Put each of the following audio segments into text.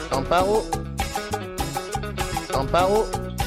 Amparo. Amparo.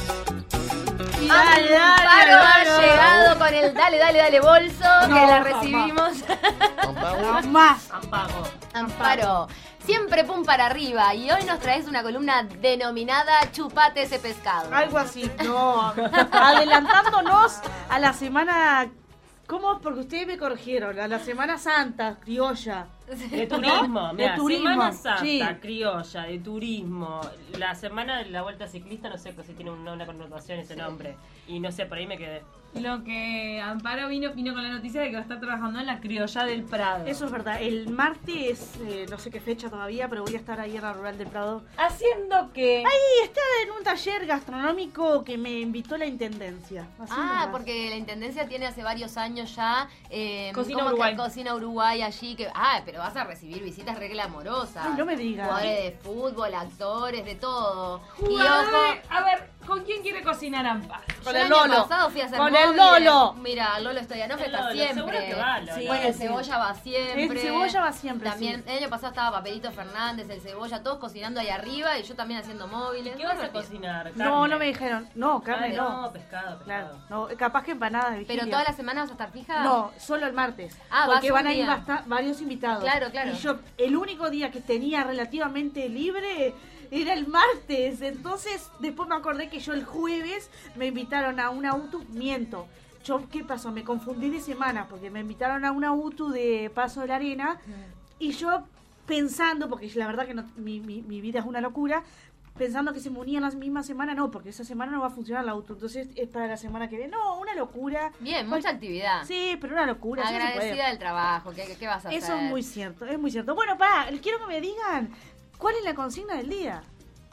Amparo ha llegado con el dale bolso, No, que la mamá. recibimos. Amparo. Más. Amparo, siempre pum para arriba. Y hoy nos traes una columna denominada Chupate ese pescado. Algo así. No. Adelantándonos a la semana. ¿Cómo? Porque ustedes me corrigieron. A la Semana Santa, criolla. De turismo, De mirá, turismo, Semana Santa, sí. criolla, de turismo. La semana de la Vuelta Ciclista, no sé si tiene una connotación ese nombre. Y no sé, por ahí me quedé. Lo que Amparo vino con la noticia de que va a estar trabajando en la criolla del Prado. Eso es verdad. El martes, no sé qué fecha todavía, pero voy a estar ahí en la Rural del Prado. Haciendo que... Ahí está en un taller gastronómico que me invitó la intendencia. Así nomás. Porque la Intendencia tiene hace varios años ya Cocina ¿cómo que? Uruguay. Cocina Uruguay allí. Pero vas a recibir visitas re glamorosas. Ay, no me digas. Jugadores de fútbol, actores, de todo. Y Jugador ojo, de- A ver, ¿con quién quiere cocinar Amparo? Con yo el el año Lolo. pasado fui a hacer Con el móviles. Lolo. Mira, Lolo Stoyanov El está Lolo, siempre. seguro que va, Lolo. Sí, bueno, el Sí. Cebolla va siempre. El Cebolla va siempre, También, sí. el año pasado estaba Papelito Fernández, el Cebolla, todos cocinando ahí arriba y yo también haciendo móviles. ¿Qué vas a Divertido. cocinar? No, ¿Carne? no me dijeron. No, carne no. pescado. Claro, no, capaz que empanadas, Virginia. ¿Pero toda la semana vas a estar fija? No, solo el martes. Ah, porque vas van un a ir día. varios invitados. Claro, claro. Y yo, el único día que tenía relativamente libre era el martes. Entonces, después me acordé que yo el jueves me invitaron a una UTU. Miento. Yo, ¿qué pasó? Me confundí de semana porque me invitaron a una UTU de Paso de la Arena. Y yo pensando, porque la verdad que mi vida es una locura, pensando que se me unían la misma semana, no, porque esa semana no va a funcionar la auto, entonces es para la semana que viene. No, una locura. Bien, mucha actividad. Sí, pero una locura. sí se puede. Agradecida del trabajo, ¿qué vas a hacer? Eso es muy cierto, es muy cierto. Bueno, quiero que me digan, ¿cuál es la consigna del día?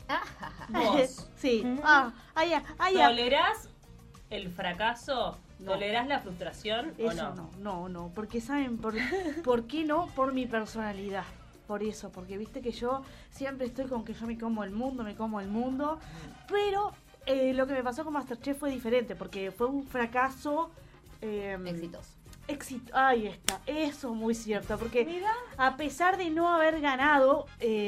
Vos. Sí. ¿Tolerás el fracaso? No. ¿Tolerás la frustración o Eso no? no, porque ¿saben por qué no? Por mi personalidad. Por eso, porque viste que yo siempre estoy con que yo me como el mundo, pero lo que me pasó con Masterchef fue diferente, porque fue un fracaso Exitoso. Ahí está, eso es muy cierto, porque a pesar de no haber ganado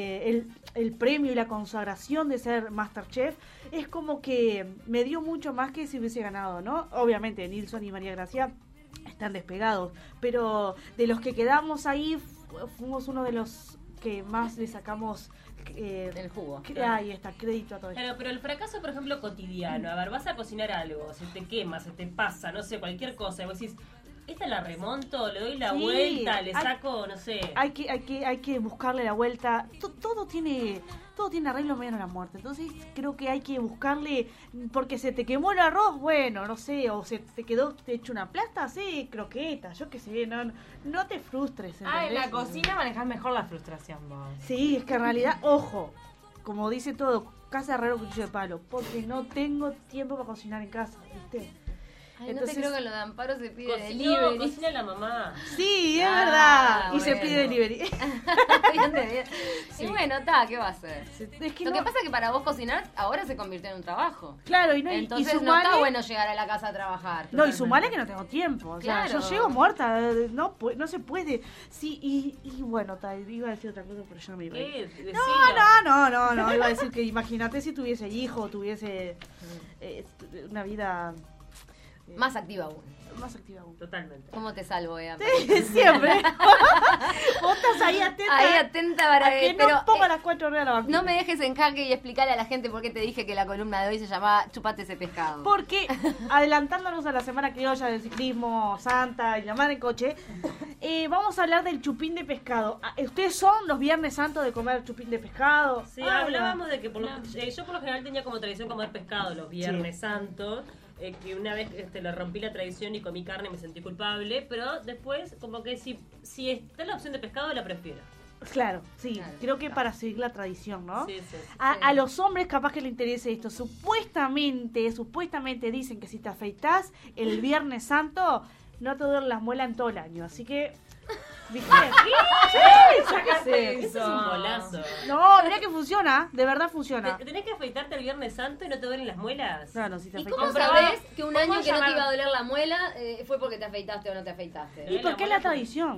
el premio y la consagración de ser Masterchef, es como que me dio mucho más que si hubiese ganado, ¿no? Obviamente Nilsson y María Gracia están despegados, pero de los que quedamos ahí fuimos uno de los que más le sacamos El jugo. ahí está, crédito a todo esto. Claro, pero el fracaso, por ejemplo, cotidiano. A ver, vas a cocinar algo, se te quema, se te pasa, no sé, cualquier cosa. Y vos decís, ¿esta la remonto? ¿Le doy la Sí, vuelta? ¿Le saco, no sé? Hay que buscarle la vuelta. Todo tiene arreglo menos la muerte. Entonces creo que hay que buscarle, porque se te quemó el arroz, bueno, no sé, o se te quedó hecho una plasta, sí, croqueta, yo qué sé, no te frustres. Ah, en ¿entendés? la cocina manejás mejor la frustración vos. Sí, es que en realidad, ojo, como dice todo, casa de herrero, cuchillo de palo, porque no tengo tiempo para cocinar en casa, ¿viste? Ay, Entonces- no te creo que lo de Amparo se pide Cocinó, delivery. cocina la mamá. Sí, es Ah, verdad. Y se bueno. pide delivery. Bien de bien. Y bueno, ¿qué va a hacer? Es que Lo no- que pasa es que para vos cocinar ahora se convirtió en un trabajo. Claro, y Entonces no sumale- está bueno llegar a la casa a trabajar. No, y sumale que no tengo tiempo. O sea, Claro. yo llego muerta. No se puede. Sí, y bueno, iba a decir otra cosa, pero yo no me iba a ir. ¿Qué? Decilo. No. Iba a decir que imagínate si tuviese hijo, tuviese una vida Más activa aún. más activa aún. Totalmente. ¿Cómo te salvo, Siempre. Vos estás ahí atenta. Ahí atenta para a que pero no ponga las 4 horas a la vacuna. no me dejes en jaque y explicarle a la gente por qué te dije que la columna de hoy se llamaba Chupate ese pescado. Porque adelantándonos a la semana criolla del ciclismo, Santa y la mar en coche, vamos a hablar del chupín de pescado. ¿Ustedes son los Viernes Santos de comer chupín de pescado? Sí, hablábamos de que yo por lo general tenía como tradición comer pescado los Viernes Santos, que una vez le rompí la tradición y comí carne me sentí culpable, pero después como que si está la opción de pescado la prefiero. Claro, sí, Claro, creo que para seguir la tradición, ¿no? Sí. A los hombres capaz que les interese esto. Supuestamente dicen que si te afeitas el Viernes Santo no te duelen las muelas en todo el año. Así que, ¿viste? Sí, yo qué sé. Eso es un golazo. No, mirá que funciona, de verdad funciona. ¿Tenés que afeitarte el Viernes Santo y no te duelen las muelas? Claro, si te ¿Y afeitas. cómo sabés que un año que no te iba a doler la muela fue porque te afeitaste o no te afeitaste? ¿Y por qué la tradición?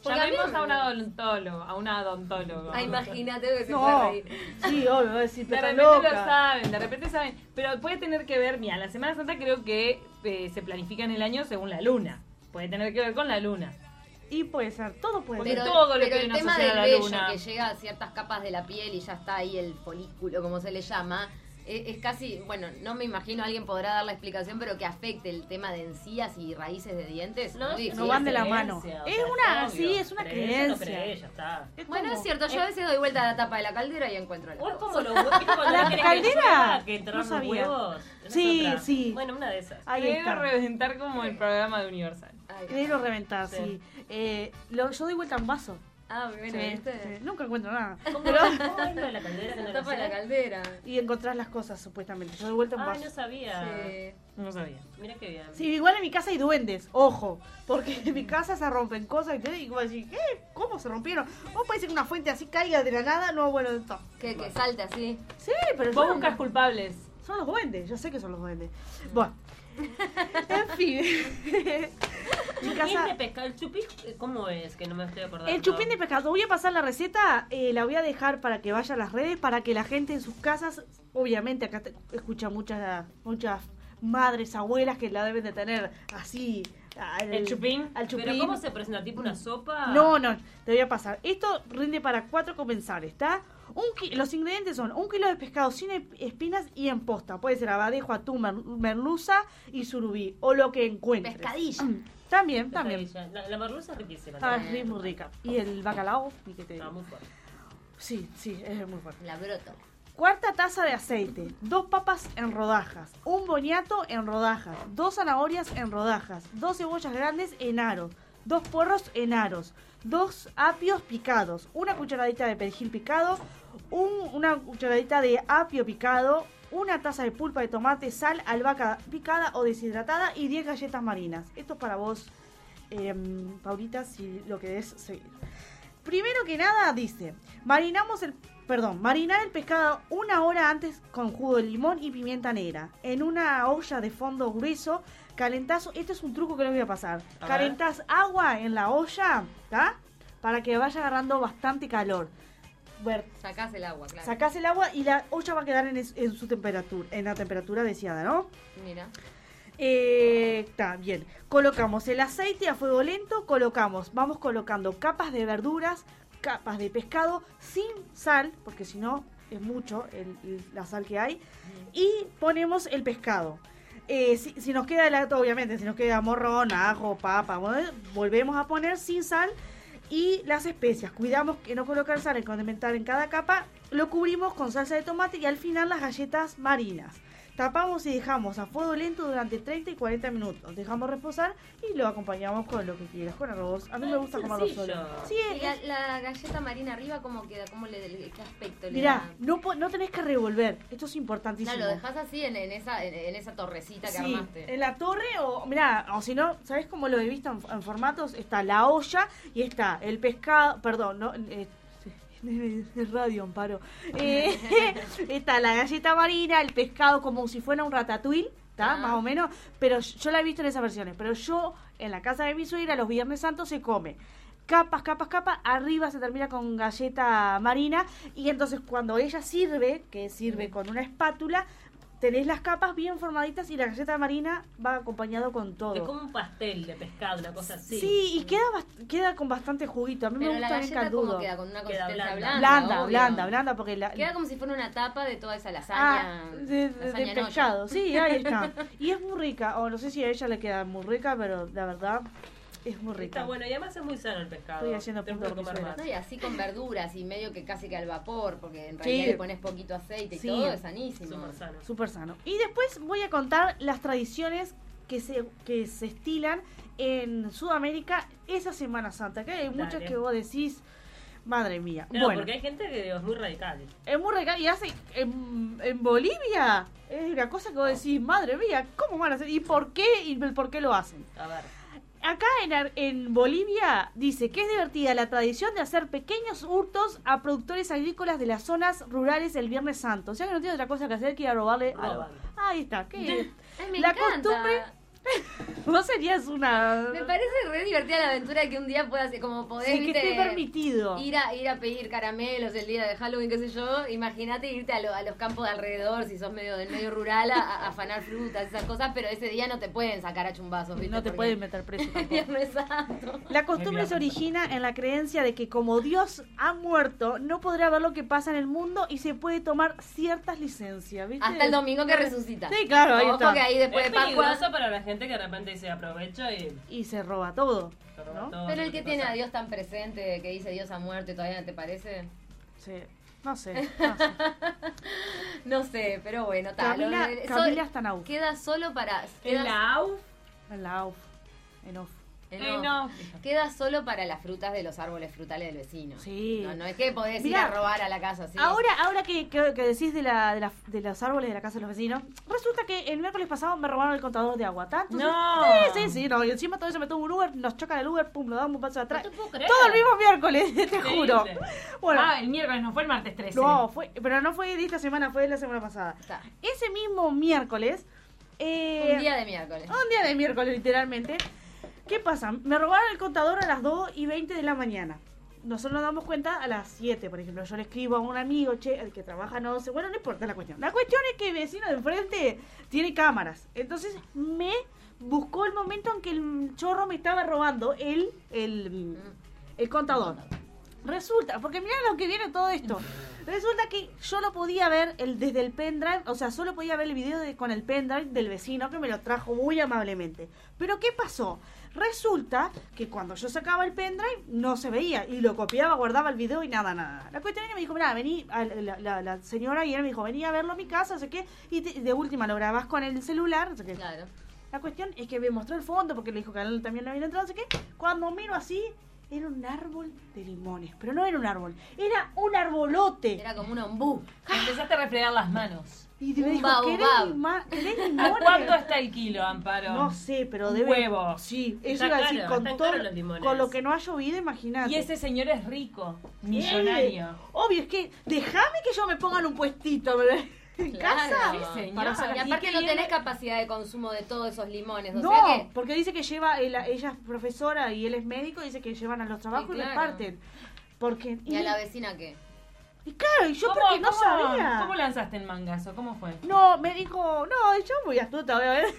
Porque a mí Llamemos no a me- un odontólogo. Ah, imagínate que se puede No, reír. sí, obvio, voy a decir, De pero repente loca. lo saben, de repente saben. Pero puede tener que ver, mira, la Semana Santa creo que se planifica en el año según la luna. Puede tener que ver con la luna. Y puede ser, todo puede Porque ser. todo lo pero que el viene tema asociado del a la vello luna. que llega a ciertas capas de la piel y ya está ahí el folículo, como se le llama, es casi, bueno, no me imagino, alguien podrá dar la explicación, pero que afecte el tema de encías y raíces de dientes. No, muy sí, difícil. No van de la creencia, mano. o sea, Es una, obvio. sí, es una Creencia, no creencia. cree, ya está. Es Bueno, como- es cierto, yo a veces doy vuelta a la tapa de la caldera y encuentro la O es cosa. como los huevos. ¿Viste cuando ¿La no quieren caldera? que llueva, que enterrar No los sabía. huevos? Esa es Sí, otra. sí. Bueno, una de esas. Ahí Quiero está. reventar como el programa de Universal. Ay, Quererlo reventar, Sí. sí. Yo doy vuelta a un vaso. ah, bueno, Sí, ¿viste? sí. Nunca encuentro nada. ¿Cómo, Pero- ¿Cómo es lo de la caldera? que no La lo tapa de la sé? caldera. Y encontrás las cosas, supuestamente. Yo doy vuelta a un Ay, vaso. no sabía. Sí. No sabía. Mira qué bien. Sí, igual en mi casa hay duendes, ojo, porque en mi casa se rompen cosas y como decir, ¿qué? ¿Cómo se rompieron? ¿Cómo puede ser que una fuente así caiga de la nada? No, bueno, no. Que salte así. Sí, pero Vos yo- buscas culpables. son los duendes, yo sé que son los duendes. Bueno, en fin. Mi Chupín casa, de pescado. ¿El chupín cómo es? Que no me estoy acordando. el chupín de pescado, voy a pasar la receta, la voy a dejar para que vaya a las redes, para que la gente en sus casas, obviamente acá escucha muchas madres, abuelas que la deben de tener así. ¿El chupín? Al chupín. ¿Pero cómo se presenta? ¿Tipo una sopa? No, te voy a pasar. Esto rinde para 4 comensales, ¿está? Los ingredientes son 1 kilo de pescado sin espinas y en posta. Puede ser abadejo, atún, merluza y surubí. O lo que encuentres. Pescadilla. También. Pescadilla. La merluza es riquísima. Ah, también. es muy rica. Y el bacalao, ni que te Ah, digo. muy fuerte. Sí, es muy fuerte. La broto. 1/4 taza de aceite, 2 papas en rodajas, 1 boniato en rodajas, 2 zanahorias en rodajas, 2 cebollas grandes en aros, 2 puerros en aros, 2 apios picados, 1 cucharadita de perejil picado, una cucharadita de apio picado, 1 taza de pulpa de tomate, sal, albahaca picada o deshidratada y 10 galletas marinas. Esto es para vos, Paulita, si lo querés seguir. Primero que nada dice, marinar el pescado 1 hora antes con jugo de limón y pimienta negra. En una olla de fondo grueso, calentás, este es un truco que les voy a pasar. A ver. Calentás agua en la olla, ¿tá? Para que vaya agarrando bastante calor. Bueno, Sacás el agua, claro. sacás el agua y la olla va a quedar en su temperatura, en la temperatura deseada, ¿no? Mira. Está bien. Colocamos el aceite a fuego lento, vamos colocando capas de verduras, capas de pescado sin sal, porque si no es mucho la sal que hay, y ponemos el pescado. Si nos queda obviamente, si nos queda morrón, ajo, papa, volvemos a poner sin sal y las especias. Cuidamos que no colocar sal y condimentar en cada capa, lo cubrimos con salsa de tomate y al final las galletas marinas. Tapamos y dejamos a fuego lento durante 30 y 40 minutos. Dejamos reposar y lo acompañamos con lo que quieras, con arroz. A mí me gusta comerlo sencillo. solo. Sí, ¿Y la galleta marina arriba cómo queda? ¿Qué aspecto le mirá, da? no tenés que revolver. Esto es importantísimo. No, lo dejas así en esa torrecita que Sí, armaste. en la torre o si no, ¿sabés cómo lo he visto en formatos? Está la olla y está el pescado, perdón, no, es radio, Amparo. Está la galleta marina, el pescado como si fuera un ratatouille, ¿está? Ah. Más o menos, pero yo la he visto en esas versiones, pero yo en la casa de mi suegra los Viernes Santos se come capas, arriba se termina con galleta marina y entonces cuando ella sirve, que sirve con una espátula, tenés las capas bien formaditas y la galleta marina va acompañado con todo. Es como un pastel de pescado, una cosa así. Sí, y queda con bastante juguito. A mí Pero me la gusta bien galleta caldudo. ¿cómo queda? Con una Queda consistencia blanda. blanda. Blanda, porque Queda como si fuera una tapa de toda esa lasaña. de lasaña en olla. pescado. Sí, ahí está. Y es muy rica. O no sé si a ella le queda muy rica, pero la verdad es muy rica. Está bueno, y además es muy sano el pescado. Estoy haciendo Tengo punto que comer de más. No, y así con verduras y medio que casi que al vapor, porque en Sí. realidad le pones poquito aceite y Sí. todo, es sanísimo. Súper sano. Súper sano. Y después voy a contar las tradiciones que se estilan en Sudamérica esa Semana Santa. Que hay muchas Dale. que vos decís, madre mía. Claro, bueno, porque hay gente que es muy radical. es muy regal y hace en Bolivia es una cosa que vos decís, madre mía, ¿cómo van a hacer? ¿Y por qué? ¿Y por qué lo hacen? A ver. Acá en Bolivia dice que es divertida la tradición de hacer pequeños hurtos a productores agrícolas de las zonas rurales el Viernes Santo. O sea que no tiene otra cosa que hacer que ir a robarle. Roban. Ahí está. ¿Qué? Ay, me La encanta. costumbre Vos serías una... Me parece re divertida la aventura que un día puedas, como podés, Sí, que viste, esté permitido. ir a pedir caramelos el día de Halloween, qué sé yo. Imagínate irte a los campos de alrededor, si sos del medio rural, a afanar frutas, esas cosas, pero ese día no te pueden sacar a chumbazos, ¿viste? No te Porque pueden meter preso es tampoco. Viernes Santo. La costumbre se origina en la creencia de que como Dios ha muerto, no podrá ver lo que pasa en el mundo y se puede tomar ciertas licencias, ¿viste? Hasta el domingo que resucita. Sí, claro, ahí Ojo está. que ahí después Es de Pascua... peligroso para la gente que de repente se aprovecha Y se roba todo. se roba ¿no? todo Pero lo el que pasa. tiene a Dios tan presente, que dice Dios ha muerto y todavía no te parece... Sí. No sé. No sé, pero bueno, tal. Camila está en AUF. Queda solo para... En la AUF. En la AUF. En OFF. No. Queda solo para las frutas de los árboles frutales del vecino. Sí. No es que podés Mirá, ir a robar a la casa, ¿sí? Ahora que decís de los árboles de la casa de los vecinos, resulta que el miércoles pasado me robaron el contador de agua. ¿Tanto? No. Sí, no. Y encima todo eso me tomo un Uber, nos chocan el Uber, pum, lo damos un paso atrás. No te puedo creer. Todo el mismo miércoles, te juro. Increíble. Bueno, El miércoles, no fue el martes 13. no, pero no fue de esta semana, fue de la semana pasada. Está. Ese mismo miércoles... Un día de miércoles. Un día de miércoles, literalmente. ¿Qué pasa? Me robaron el contador a las 2:20 de la mañana. Nosotros nos damos cuenta a las 7, por ejemplo. Yo le escribo a un amigo, el que trabaja, no sé. Bueno, no importa la cuestión. La cuestión es que el vecino de enfrente tiene cámaras. Entonces me buscó el momento en que el chorro me estaba robando el contador. Resulta, porque mirá lo que viene todo esto. Resulta que yo lo podía ver desde el pendrive, o sea, solo podía ver el video con el pendrive del vecino que me lo trajo muy amablemente. Pero ¿qué pasó? Resulta que cuando yo sacaba el pendrive no se veía y lo copiaba, guardaba el video y nada. La cuestión es que me dijo, mira, vení, la señora y él me dijo, vení a verlo a mi casa, no sé qué, y de última lo grabás con el celular, no sé qué. Claro. La cuestión es que me mostró el fondo porque le dijo que a él también le había entrado, no sé qué. Cuando miro así, era un árbol de limones, pero no era un árbol, era un arbolote. Era como un ombú. Empezaste a refregar las manos. Y me un dijo, baobab. ¿querés ¿A limones? cuánto está el kilo, Amparo? No sé, pero Un debe... huevo. Sí, eso Está iba a decir, caro, con están todo, caros los limones. con lo que no ha llovido, imagínate. Y ese señor es rico, millonario. Obvio, es que déjame que yo me ponga en un puestito, ¿verdad? En Claro. casa. Sí, señor. Para sacar- Y aparte ¿Y no qué tenés viene? capacidad de consumo de todos esos limones. O No, sea que... porque dice que lleva, ella es profesora y él es médico, dice que llevan a los trabajos Sí, y claro. reparten. Porque, ¿Y a la vecina qué? y claro, y yo porque no sabía. ¿Cómo lanzaste el mangazo? ¿Cómo fue? No, me dijo, no, yo muy astuta, voy a ver.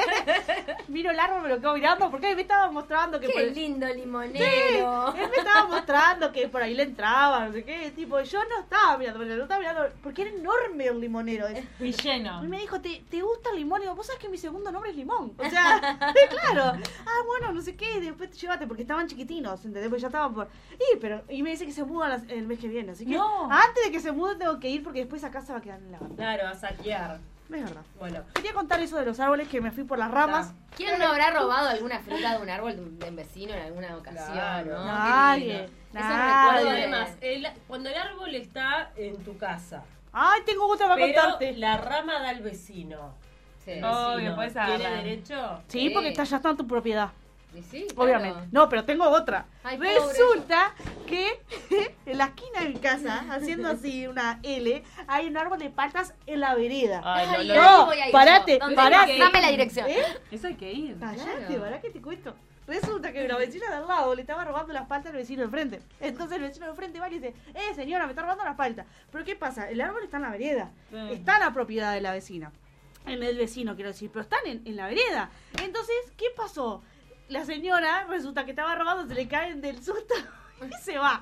Miro el árbol, me lo quedo mirando, porque él me estaba mostrando que por ¡Qué el- lindo limonero! Él me estaba mostrando que por ahí le entraba, no sé qué, tipo, yo no estaba mirando, porque era enorme el limonero. Y lleno. Y me dijo, ¿te gusta el limón? Y digo, vos sabés que mi segundo nombre es Limón. O sea, claro. Ah, bueno, no sé qué, después llévate, porque estaban chiquitinos, ¿entendés? Pues ya estaban por... Y me dice que se muda el mes que viene, así que No. antes de que se mude tengo que ir, porque después acá se va a quedar en la banda. Claro, a saquear. Es verdad. Bueno. Quería contar eso de los árboles, que me fui por las ramas. ¿Quién no habrá robado alguna fruta de un árbol de un vecino en alguna ocasión? Claro. ¿no? Nadie. Qué lindo. Esos Nadie. recuerdos Además, cuando el árbol está en tu casa, Ay, tengo otra para pero contarte. la rama da al vecino. Sí. El Obvio, vecino puedes ¿tiene agarrar. derecho? Sí, porque ya está en tu propiedad. ¿Y sí? Claro. Obviamente. No, pero tengo otra. Ay, pobre Resulta que en la esquina de mi casa, haciendo así una L, hay un árbol de paltas en la vereda. Ay, Ay, no, ahí no, voy a ir parate, yo. ¿Dónde? parate. Dame la dirección. ¿Eh? Eso hay que ir. Cállate, Claro. ¿verdad que te cuento? Resulta que la vecina de al lado le estaba robando las paltas al vecino de enfrente. Entonces el vecino de enfrente va y dice, señora, me está robando las paltas. Pero ¿qué pasa? El árbol está en la vereda. Sí. Está en la propiedad de la vecina. En el vecino, quiero decir, pero están en la vereda. Entonces, ¿qué pasó? La señora resulta que estaba robando, se le caen del susto y se va.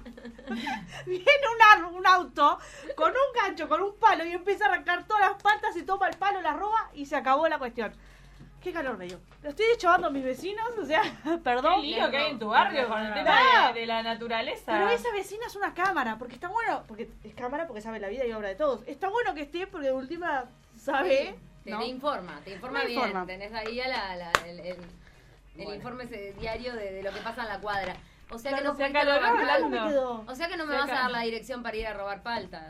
Viene un auto con un gancho, con un palo y empieza a arrancar todas las paltas y toma el palo, la roba y se acabó la cuestión. Qué calor me dio. Lo estoy chavando a mis vecinos, o sea, perdón. Qué lío que hay en tu barrio con el tema Ah. de la naturaleza. Pero esa vecina es una cámara, porque está bueno, porque es cámara porque sabe la vida y obra de todos. Está bueno que esté porque de última sabe, Te, ¿no? te informa Me bien. informa. Tenés ahí el Bueno. informe ese diario de lo que pasa en la cuadra. O sea que Claro, no se fuiste a acaloró robar Claro, hablando. me quedó. O sea que no me Se vas a acá. dar la dirección para ir a robar paltas.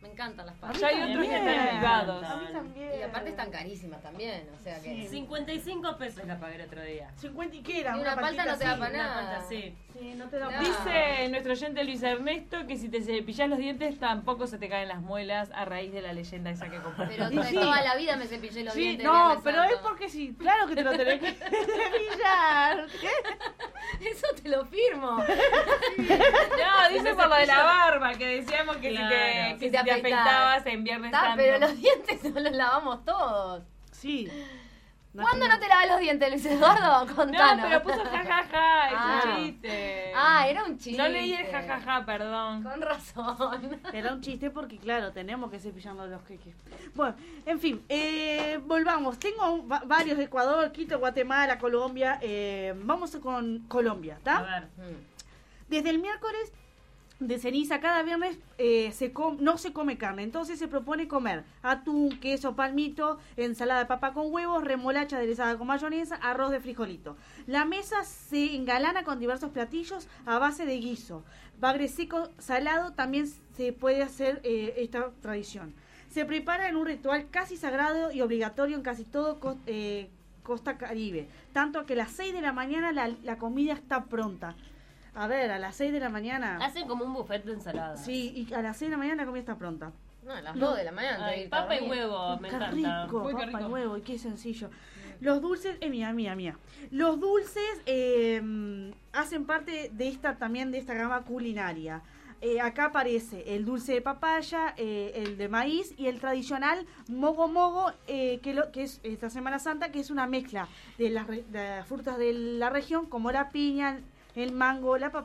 Me encantan las A mí pastas. Ya hay también. otros que están privados. A mí también. Y aparte están carísimas también, o sea que... 55 pesos la pagué el otro día. 50 y qué era, Y una palta paltita no te da así. para Una nada. palta así. Sí, no te da No. para nada. Dice nuestro oyente Luis Ernesto que si te cepillas los dientes tampoco se te caen las muelas a raíz de la leyenda esa que compartí. Pero Y sí. toda la vida me cepillé los Sí, dientes. no, Viernes pero es Santo. porque sí, claro que te lo tenés que cepillar. Eso te lo firmo. No, dice por lo de la barba, que decíamos que Claro. si Si te te afeitabas en Viernes Está, Santo. pero los dientes no los lavamos todos. Sí. ¿Cuándo no te lavas los dientes, Luis Eduardo? No, Contanos. pero puso jajaja, es Ah. un chiste. Ah, era un chiste. No leí el jajaja, perdón. Con razón. Era un chiste porque, claro, tenemos que cepillarnos los queques. Bueno, en fin, volvamos. Tengo varios de Ecuador, Quito, Guatemala, Colombia. Vamos con Colombia, A ¿está? ver. Desde el miércoles de ceniza, cada viernes no se come carne. Entonces se propone comer atún, queso, palmito, ensalada de papa con huevos, remolacha aderezada con mayonesa, arroz de frijolito. La mesa se engalana con diversos platillos a base de guiso. Bagre seco, salado, también se puede hacer esta tradición. Se prepara en un ritual casi sagrado y obligatorio en casi todo Costa Caribe. Tanto que a las 6 de la mañana la comida está pronta. A ver, a las 6 de la mañana. Hacen como un buffet de ensaladas. Sí, y a las 6 de la mañana la comida está pronta. No, a las 2 de la mañana. Ay, papa y huevo, me Qué encanta. rico, Uy, qué papa y rico. huevo, y qué sencillo. Los dulces, mía. Los dulces hacen parte de esta gama culinaria. Acá aparece el dulce de papaya, el de maíz y el tradicional mogo mogo, que es esta Semana Santa, que es una mezcla de las frutas de la región, como la piña, el mango, la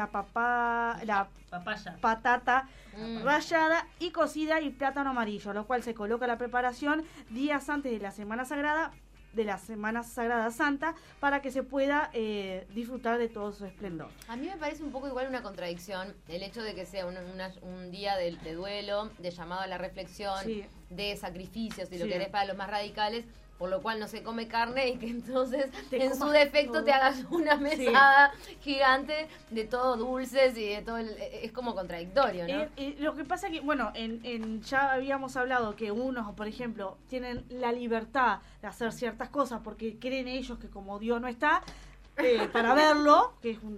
Papaya. patata Mm. rallada y cocida y plátano amarillo, lo cual se coloca en la preparación días antes de la Semana Sagrada Santa, para que se pueda disfrutar de todo su esplendor. A mí me parece un poco igual una contradicción el hecho de que sea un día de duelo, de llamado a la reflexión, Sí. de sacrificios, si lo Sí. querés, para los más radicales, por lo cual no se come carne y que entonces Te en su comas defecto todo. te hagas una mesada gigante de todo dulces y de todo es como contradictorio, ¿no? Lo que pasa que, bueno, ya habíamos hablado que unos, por ejemplo, tienen la libertad de hacer ciertas cosas porque creen ellos que como Dios no está, para verlo, que es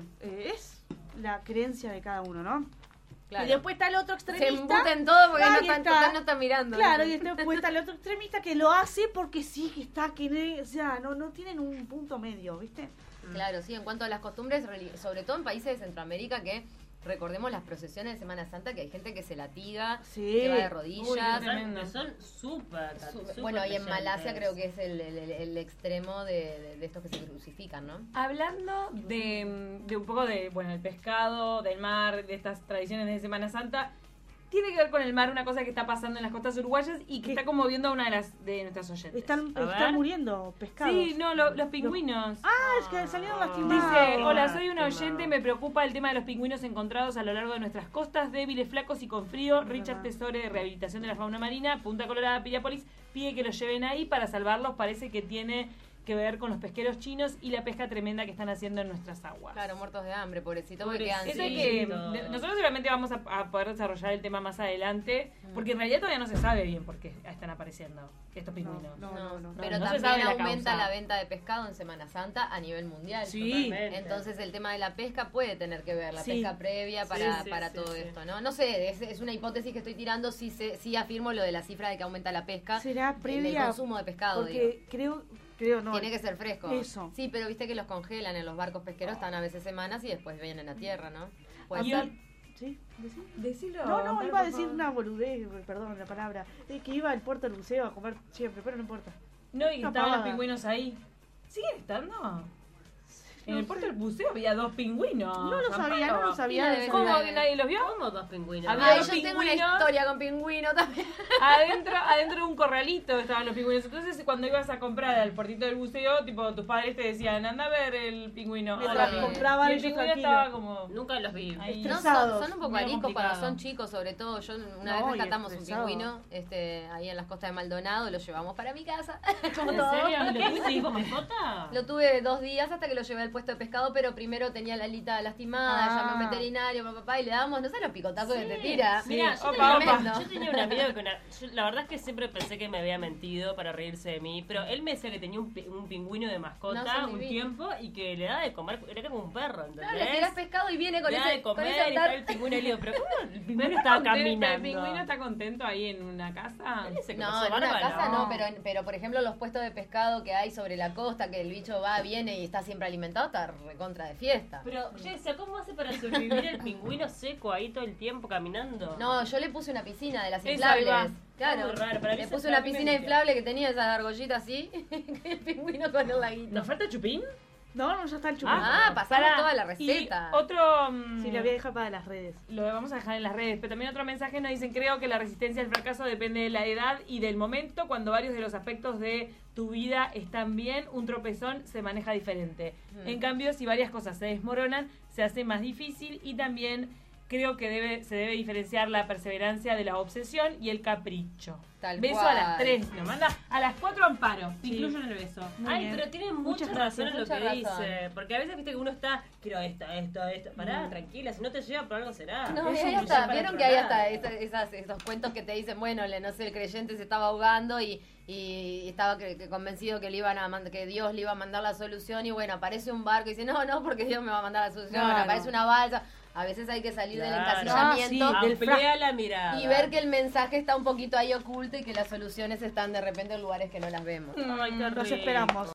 es la creencia de cada uno, ¿no? Claro. Y después está el otro Se extremista. embuten todo porque Ahí está. total no están mirando. Claro, y después está el otro extremista que lo hace porque sí, o sea, no tienen un punto medio, ¿viste? Claro, sí, en cuanto a las costumbres, sobre todo en países de Centroamérica, que recordemos las procesiones de Semana Santa, que hay gente que se latiga, Sí. que va de Uy, rodillas. tremendo. que son súper. Bueno, y en creyentes. Malasia creo que es el extremo de estos que se crucifican, ¿no? Hablando de un poco de, bueno, el pescado, del mar, de estas tradiciones de Semana Santa, tiene que ver con el mar una cosa que está pasando en las costas uruguayas y que ¿Qué? está conmoviendo a una de nuestras oyentes. Están A ver. muriendo pescados. Sí, no, los pingüinos. Es que salieron Ah. lastimados. Dice, hola, soy una Qué oyente, mal. me preocupa el tema de los pingüinos encontrados a lo largo de nuestras costas, débiles, flacos y con frío. Es Richard verdad. Tesore, de Rehabilitación de la Fauna Marina, Punta Colorada, Piriápolis, pide que los lleven ahí para salvarlos. Parece que tiene que ver con los pesqueros chinos y la pesca tremenda que están haciendo en nuestras aguas. Claro, muertos de hambre, pobrecito, porque Pobrecito. quedan Eso sin- que Sí. nosotros seguramente vamos a poder desarrollar el tema más adelante, porque en realidad todavía no se sabe bien por qué están apareciendo estos pingüinos. No. Pero no se también sabe la aumenta causa. la venta de pescado en Semana Santa a nivel mundial. Sí. Totalmente. Entonces el tema de la pesca puede tener que ver, la Sí. pesca previa para, Sí, para sí, todo sí. esto, ¿no? No sé, es una hipótesis que estoy tirando, sí afirmo lo de la cifra de que aumenta la pesca. Será del previa. consumo de pescado, digo. Porque creo no. Tiene que ser fresco. Eso. Sí, pero viste que los congelan en los barcos pesqueros, están a veces semanas y después vienen a tierra, ¿no? Puede Y ser. ¿Sí? ¿Decí? Decilo. No, Amparo, iba a por decir favor. una boludez, perdón la palabra. Es que iba al puerto del buceo a comer siempre, pero no importa. No, y Una estaban los pavada. pingüinos ahí. ¿Siguen estando? En No el puerto sé. del buceo había 2 pingüinos. No lo sabía, Amparo. no lo sabía. Sí, ¿Cómo Debe que ser. nadie los vio? ¿Cómo dos pingüinos? Había Ay, dos yo tengo una pingüinos. historia con pingüino también. Adentro de un corralito estaban los pingüinos. Entonces, cuando ibas a comprar al puertito del buceo, tipo, tus padres te decían, anda a ver el pingüino. Mientras Hola. compraban Y el ellos pingüino tranquilo. estaba como... Nunca los vi. Ahí. No, Estresados. son un poco Medio ariscos cuando complicado. son chicos, sobre todo. Yo una No, vez y rescatamos un estresado. pingüino ahí en las costas de Maldonado, lo llevamos para mi casa. Como ¿En todo. serio? ¿Lo tuviste ahí como mascota? Lo tuve 2 días hasta que lo llevé al puesto de pescado, pero primero tenía la alita lastimada, llamé a un veterinario, papá, y le damos, no sé los picotazos que te tira. Mira, Opa, yo tenía un amigo que la verdad es que siempre pensé que me había mentido para reírse de mí, pero él me decía que tenía un pingüino de mascota No, son un divinos. tiempo y que le daba de comer, era como un perro, ¿entendés? Claro, le tirás pescado y viene con le daba ese de comer con ese y estaba tar- el pingüino y le digo, pero ¿cómo el pingüino ¿Está estaba contento? caminando? ¿El pingüino está contento ahí en una casa? Él dice que No, pasó en una bárbaro. casa no, pero por ejemplo los puestos de pescado que hay sobre la costa, que el bicho va, viene y está siempre alimentado, está recontra de fiesta. Pero yo decía, ¿cómo hace para sobrevivir el pingüino seco ahí todo el tiempo caminando? No, yo le puse una piscina de las Eso, inflables. ahí va. Claro, Muy raro, para mí le eso- puse para una mí me piscina mintió. inflable que tenía esas argollitas así, el pingüino con el laguito. ¿Nos falta chupín? No, ya está el chupín. Ah, pasamos Pará. toda la Y receta. otro... Sí, lo voy a dejar para las redes. Lo vamos a dejar en las redes, pero también otro mensaje nos dicen, creo que la resistencia al fracaso depende de la edad y del momento. Cuando varios de los aspectos de tu vida están bien, un tropezón se maneja diferente. En cambio, si varias cosas se desmoronan, se hace más difícil y también creo que se debe diferenciar la perseverancia de la obsesión y el capricho. Tal Beso cual. a las 3, nos manda a las 4 Amparo, te Sí. incluyo en el beso. Muy Ay, bien. pero tiene Muchas mucha razón en lo mucha que razón. dice. Porque a veces viste que uno está, quiero esto. Pará, tranquila, si no te lleva por algo será. No, y Eso hay no hasta, lleva para vieron otro que hay lado. hasta esos cuentos que te dicen, bueno, no sé, el creyente se estaba ahogando y estaba que convencido que que Dios le iba a mandar la solución y bueno, aparece un barco y dice, no, porque Dios me va a mandar la solución, Claro. aparece una balsa. A veces hay que salir del Claro. encasillamiento Ah, sí, del Amplía la mirada. y ver que el mensaje está un poquito ahí oculto y que las soluciones están de repente en lugares que no las vemos. Ay, qué Los rico. esperamos.